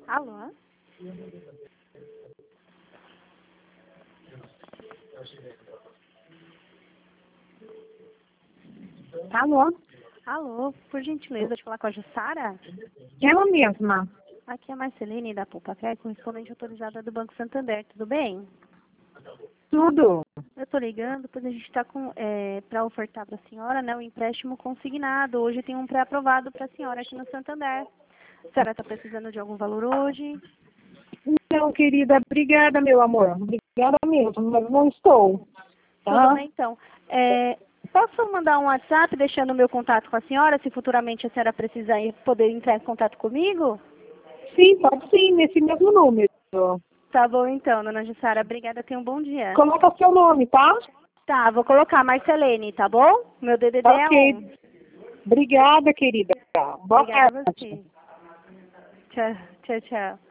Alô? Alô? Alô, por gentileza, de falar com a Jussara? Ela mesma. Aqui é a Marcelene da Pulpacre, correspondente autorizada do Banco Santander, tudo bem? Tudo. Eu estou ligando, pois a gente está para ofertar para a senhora, né, o empréstimo consignado. Hoje tem um pré-aprovado para a senhora aqui no Santander. A senhora está precisando de algum valor hoje? Não, querida, obrigada, meu amor. Obrigada mesmo, mas não estou. Tá? Tudo bem, então. Posso mandar um WhatsApp deixando o meu contato com a senhora, se futuramente a senhora precisar poder entrar em contato comigo? Sim, pode sim, nesse mesmo número. Tá bom, então, dona Jussara. Obrigada, tenha um bom dia. Coloca seu nome, tá? Tá, vou colocar Marcelene, tá bom? Meu DDD é 1. Obrigada, querida. Boa Obrigada a tarde. você. Tchau, tchau, tchau.